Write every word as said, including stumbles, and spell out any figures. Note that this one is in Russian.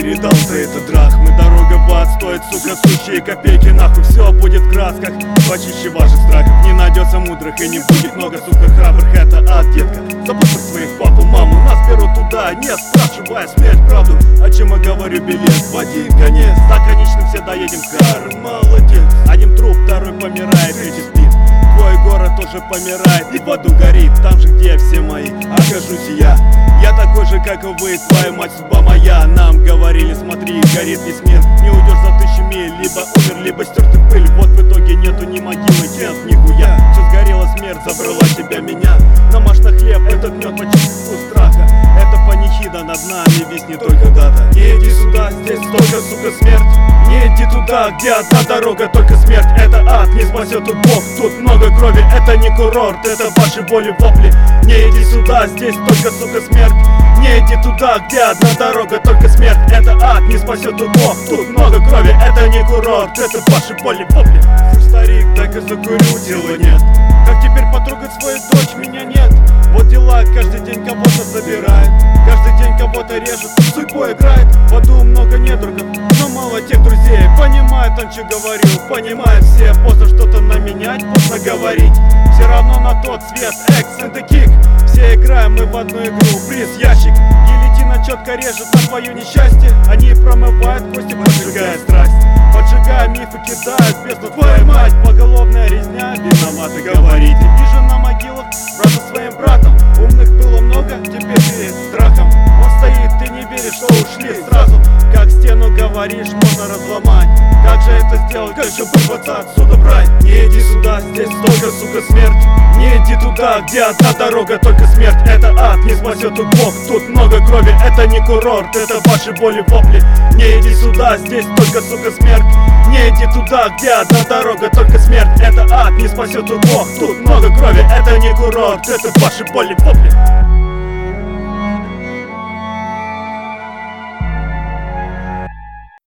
передал за этот драхмы. Дорога в ад стоит, сука, сущие копейки. Нахуй все будет в красках, почище ваших страхов. Не найдется мудрых и не будет много, сука, храбрых. Это ад, детка, забудь про своих папу, маму. Нас берут туда, не спрашивая смерть правду. О чем я говорю, билет в один конец. За конечным все доедем, Карл, молодец. Один труп, второй помирает, третий спит. Твой город тоже помирает и в аду горит. Там же, где все мои, окажусь и я. Я такой же, как и вы, твоя мать, судьба моя. Нам говорили, смотри, горит весь мир. Не уйдешь за тысячу миль, либо умер, либо стер ты пыль. Вот в итоге нету ни могилы, нет, нихуя. Все сгорела, смерть забрала тебя, меня. Намажь на хлеб, этот мед почти вкус страха. Это панихида над нами, весь не только дата. Не иди сюда, здесь только, сука, смерть. Не иди туда, где одна дорога, только смерть. Это ад, не спасет тут Бог, тут много крови. Это не курорт, это ваши боли, вопли. Не иди сюда, здесь только, сука, смерть. Не иди туда, где одна дорога, только смерть. Это ад, не спасет тут Бог, тут много крови. Это не курорт, это ваши боли, вопли. Старик, так-ка закурю, дела нет. Как теперь потрогать свою дочь, меня нет. Вот дела, каждый день кого-то забирает, каждый день кого-то режет, судьбой играет. В аду много недругов, но мало тех друзей. Понимают он, что говорил, понимают все. Поздно что-то наменять, поздно говорить. Все равно на тот свет, экс and the kick. Все играем мы в одну игру, приз ящик. Гильотина четко режет на твое несчастье. Они промывают кости, поджигая страсть. Поджигая мифы, кидают в бездну, твою мать. Поголовная резня, виноваты говорите. Вижу на могилах брата своим братом. Умных было много, теперь перед страхом. Он стоит, ты не веришь, что ушли сразу. Как стену говоришь, можно разломать. Как же это сделать, как же вырваться отсюда, брать? Не иди сюда, здесь только, сука, смерть. Не иди туда, где одна дорога, только смерть. Это ад, не спасет тут Бог, тут много крови. Это не курорт, это ваши боли, вопли. Не иди сюда, здесь только, сука, смерть. Не иди туда, где одна дорога, только смерть. Это ад, не спасет тут Бог, тут много крови. Это не курорт, это ваши боли, вопли.